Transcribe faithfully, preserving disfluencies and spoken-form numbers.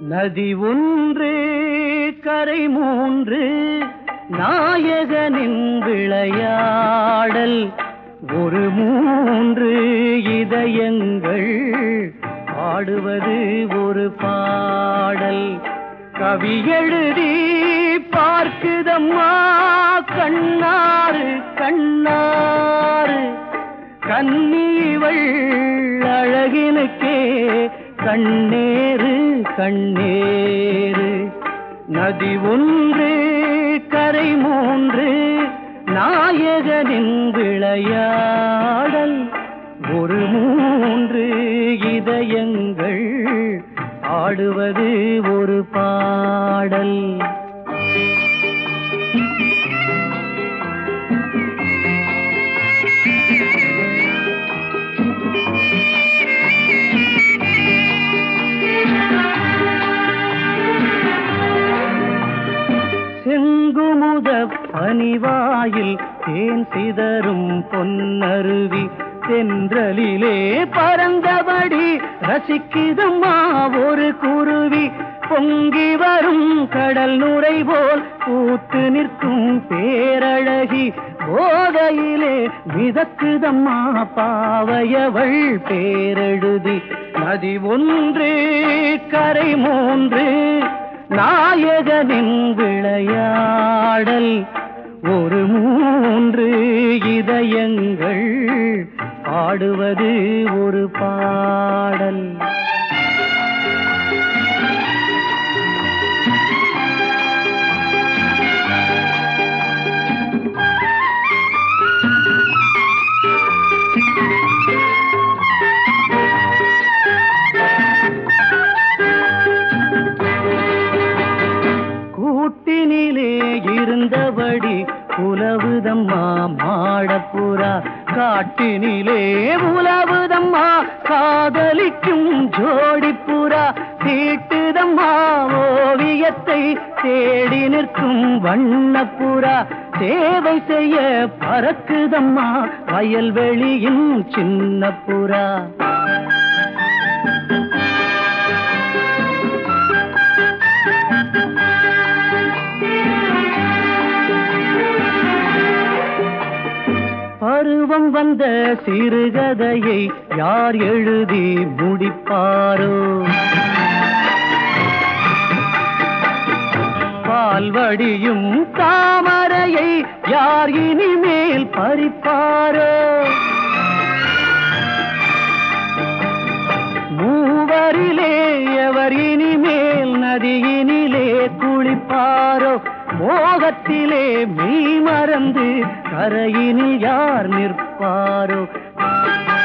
நதி ஒன்று கரை மூன்று நாயகனின் விளையாடல் ஒரு மூன்று இதயங்கள் பாடுவது ஒரு பாடல். கவி எழுதி பார்க்குதம்மா கண்ணாறு கண்ணாறு கண்ணீவள் அழகினுக்கே கண்ணேறு கண்ணேறு. நதி ஒன்று கரை மூன்று நாயகனின் விளையாடல் ஒரு மூன்று இதயங்கள் ஆடுவது ஒரு பாடல். செங்குமுத பனிவாயில் தேன் சிதறும் பொன்னருவி தென்றலிலே பறந்தபடி ரசிக்குதம்மா ஒரு குருவி. பொங்கி வரும் கடல் நுரை போல் பூத்து நிற்கும் பேரழகி போதையிலே மிதக்குதம்மா பாவையவள் பேரெழுதி. நதி ஒன்று கரை மூன்று நாயகனின் விளையாடல் ஒரு மூன்று இதயங்கள் பாடுவது ஒரு பாடல். கூட்டினிலே இருந்தபடி உலவுதம்மா மாடப்புறா காட்டினிலே உலவுதம்மா காதலிக்கும் ஜோடிப்புறா. தீட்டுதம்மா ஓவியத்தை தேடி நிற்கும் வண்ணப்புறா. சேவை செய்ய பறக்குதம்மா வயல்வெளியின் சின்ன புறா. பருவம் வந்த சிறுகதையை யார் எழுதி முடிப்பாரோ? பால்வடியும் தாமரையை யார் இனிமேல் பறிப்பாரோ? மூவரிலே எவர் இனிமேல் நதியினிலே குளிப்பாரோ? மோகத்திலே மெய் மறந்து கரையினில் யார் நிற்பாரோ?